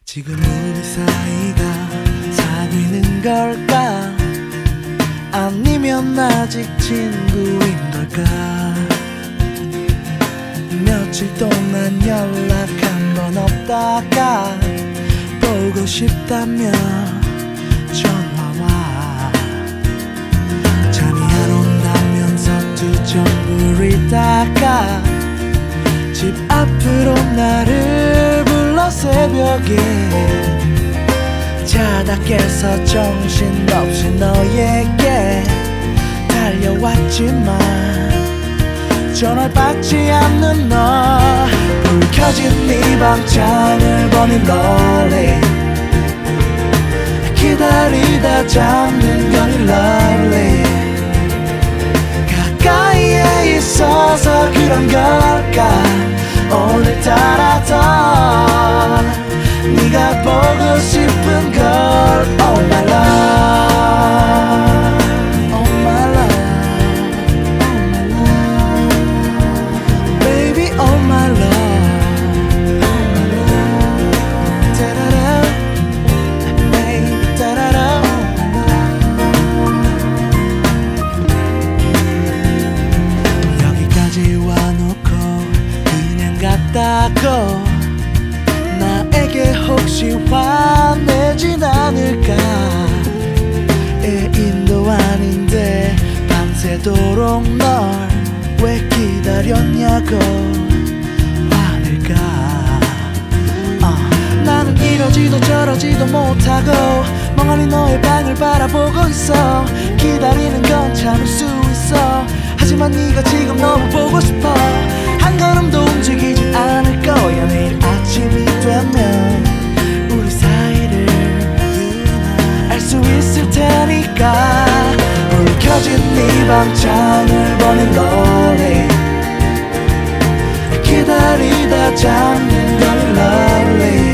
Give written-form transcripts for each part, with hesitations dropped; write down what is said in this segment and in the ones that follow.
지금 우리 사이가 사귀는 걸까? 아니면 아직 친구인 걸까? 며칠 동안 연락 한 번 없다가 보고 싶다며 전화와. 잠이 안 온다면서 두정 부리다가 집 앞으로 나를 불러 새벽에 자다 깨서 정신없이 너에게 달려왔지만 전화를 받지 않는 너. 불 켜진 네 방창을 보니 lonely. 기다리다 잠든 건이 lovely. 가까이에 있어서 그런 걸까? 오늘따라 더 네가 보고 싶은 걸 Oh my love, oh my love, oh my love, baby oh my love, oh my love, da-da-da, baby da-da-da, 여기까지 와놓고 그냥 갔다고 나에게 혹시 화내진 않을까? 애인도 아닌데 밤새도록 널 왜 기다렸냐고 화낼까? 나는 이러지도 저러지도 못하고 멍하니 너의 방을 바라보고 있어. 기다리는 건 참을 수 있어. 하지만 네가 지금 너무 보고 싶어. 한 걸음도 움직이지 않을 거야. 내일 아침이 되면 우리 사이를 알 수 있을 테니까. 불 켜진 네 방창을 보니 lonely. 기다리다 잠든 건 lovely.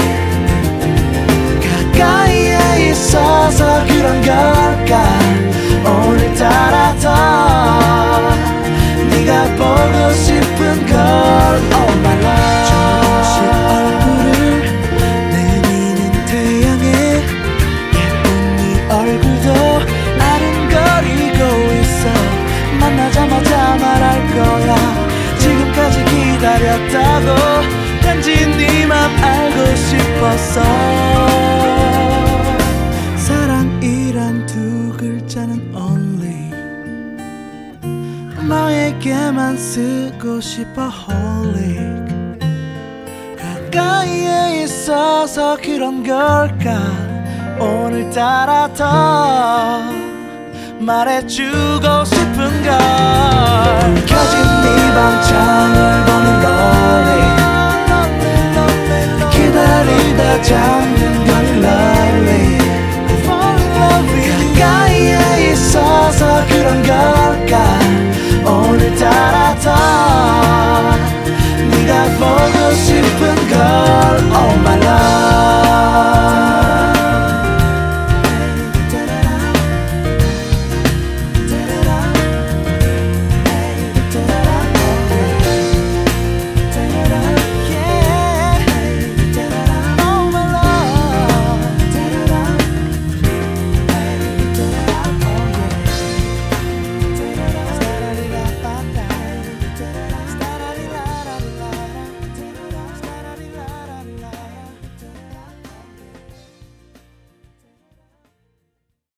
가까이에 있어서 그런 걸까? 오늘따라 더 네가 보고 싶은 걸 Oh my love. 조금씩 얼굴을 내미는 태양에 예쁜 네 얼굴도 아른거리고 있어. 만나자마자 말할 거야. 지금까지 기다렸다고. 단지 네 맘 알고 싶었어. 사랑이란 두 글자는 only 너에게만 쓰고 싶어 holy. 가까이에 있어서 그런 걸까? 오늘따라 더 말해주고 싶은 걸. 켜진 네 방창을 보는 lonely. 기다리다 잠든